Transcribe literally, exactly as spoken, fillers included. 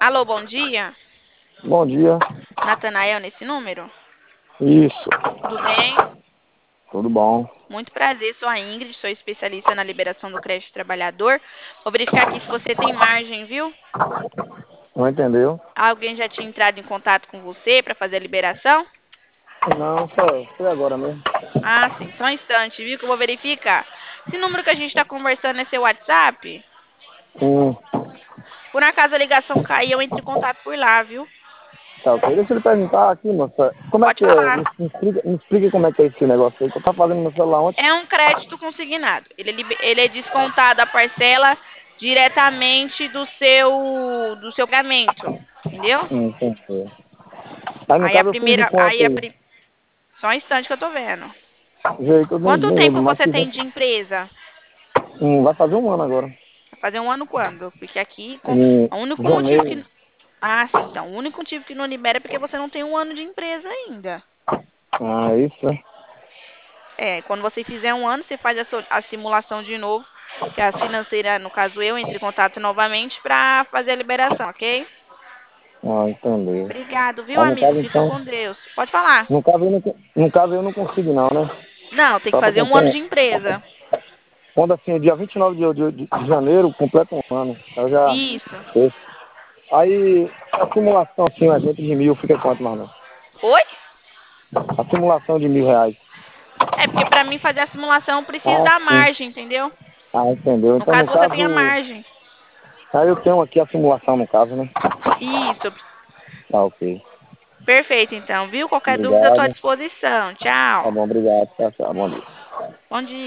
Alô, bom dia. Bom dia. Natanael nesse número? Isso. Tudo bem? Tudo bom? Muito prazer, sou a Ingrid, sou especialista na liberação do crédito trabalhador. Vou verificar aqui se você tem margem, viu? Não entendeu? Alguém já tinha entrado em contato com você para fazer a liberação? Não, foi, foi agora mesmo. Ah, sim, só um instante, viu, que eu vou verificar. Esse número que a gente está conversando é seu WhatsApp? Hum, Por acaso a ligação cair, eu entro em contato por lá, viu? tá ok. Deixa eu lhe perguntar aqui, moça. Como é Pode que é? falar. Me, me explica, me explica como é que é esse negócio aí que eu tava fazendo no celular ontem. É um crédito consignado. Ele é, libe- ele é descontado a parcela diretamente do seu do seu pagamento, entendeu? Hum, entendi. Aí no Aí a caso eu fiz de primeira, aí quanto a aí? pri... Só um instante que eu tô vendo. Jeito, eu nem, Quanto nem lembro, tempo mas você fiz tem um- de empresa? hum, vai fazer um ano agora. Vai fazer um ano quando? Porque aqui com... Em o único motivo janeiro. que Ah, sim, então, o único motivo que não libera é porque você não tem um ano de empresa ainda. Ah, isso, é? É, quando você fizer um ano, você faz a, so- a simulação de novo, que a financeira, no caso eu, entre em contato novamente para fazer a liberação, ok? Ah, entendi. Obrigado, viu, Aí no amigo? caso Fica então, com Deus. Pode falar. no caso eu não, no caso eu não consigo não, né? Não, tem que Só pra fazer um ano comprar. de empresa. Quando assim, dia vinte e nove de, de, de janeiro, completa um ano. Eu já. Isso. Aí, a simulação, assim, a gente de mil fica quanto, mais ou menos? Oi? A simulação de mil reais. É, porque para mim fazer a simulação eu preciso Ah, da sim. margem, entendeu? Ah, entendeu. No Então, caso, no você tem a caso, margem. aí eu tenho aqui a simulação, no caso, né? Isso. Tá, ok. Perfeito, então, viu? Qualquer dúvida, eu estou à Obrigado. disposição. Tá Tchau. bom, obrigado. Tchau, tchau. Bom dia. Bom dia.